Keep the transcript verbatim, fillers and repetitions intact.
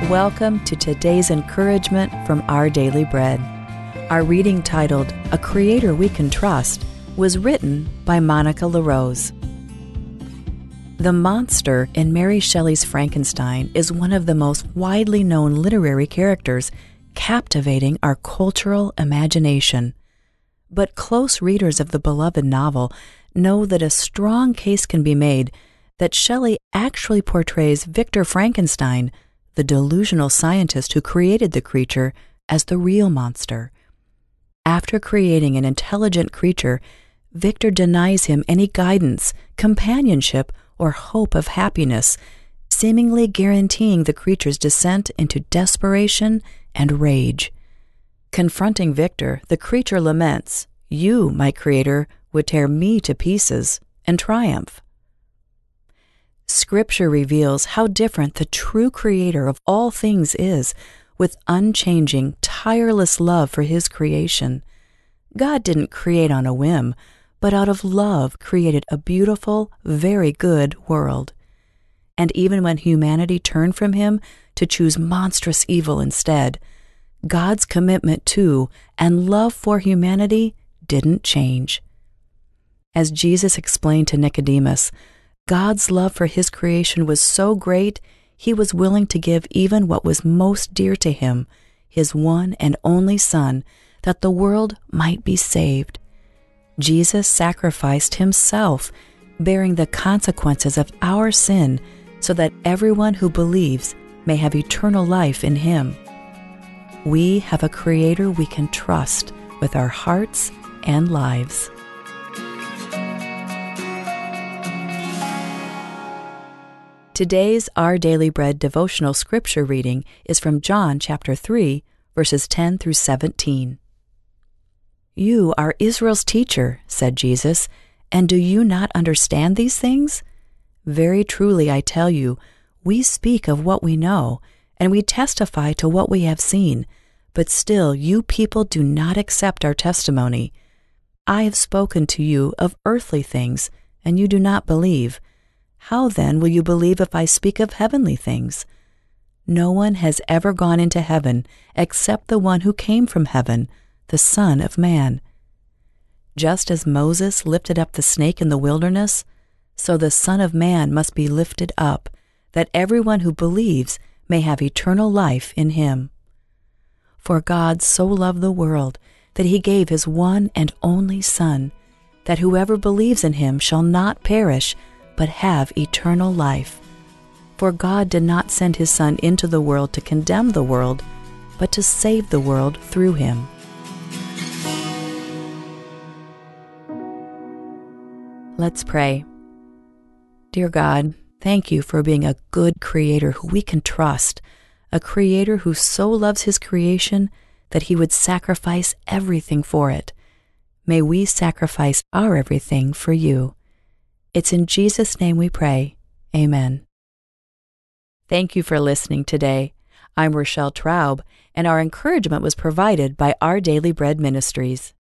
Welcome to today's encouragement from Our Daily Bread. Our reading, titled A Creator We Can Trust, was written by Monica LaRose. The monster in Mary Shelley's Frankenstein is one of the most widely known literary characters, captivating our cultural imagination. But close readers of the beloved novel know that a strong case can be made that Shelley actually portrays Victor Frankenstein, the delusional scientist who created the creature, as the real monster. After creating an intelligent creature, Victor denies him any guidance, companionship, or hope of happiness, seemingly guaranteeing the creature's descent into desperation and rage. Confronting Victor, the creature laments, "You, my creator, would tear me to pieces," and triumph. Scripture reveals how different the true creator of all things is, with unchanging, tireless love for his creation. God didn't create on a whim, but out of love created a beautiful, very good world. And even when humanity turned from him to choose monstrous evil instead, God's commitment to and love for humanity didn't change. As Jesus explained to Nicodemus, God's love for his creation was so great, he was willing to give even what was most dear to him, his one and only Son, that the world might be saved. Jesus sacrificed himself, bearing the consequences of our sin, so that everyone who believes may have eternal life in him. We have a Creator we can trust with our hearts and lives. Today's Our Daily Bread devotional scripture reading is from John chapter three, verses ten through seventeen. "You are Israel's teacher," said Jesus, "and do you not understand these things? Very truly I tell you, we speak of what we know, and we testify to what we have seen, but still you people do not accept our testimony. I have spoken to you of earthly things, and you do not believe. How then will you believe if I speak of heavenly things? No one has ever gone into heaven except the one who came from heaven, the Son of Man. Just as Moses lifted up the snake in the wilderness, so the Son of Man must be lifted up, that everyone who believes may have eternal life in him. For God so loved the world that he gave his one and only Son, that whoever believes in him shall not perish, but have eternal life. For God did not send his Son into the world to condemn the world, but to save the world through him." Let's pray. Dear God, thank you for being a good creator who we can trust, a creator who so loves his creation that he would sacrifice everything for it. May we sacrifice our everything for you. It's in Jesus' name we pray. Amen. Thank you for listening today. I'm Rochelle Traub, and our encouragement was provided by Our Daily Bread Ministries.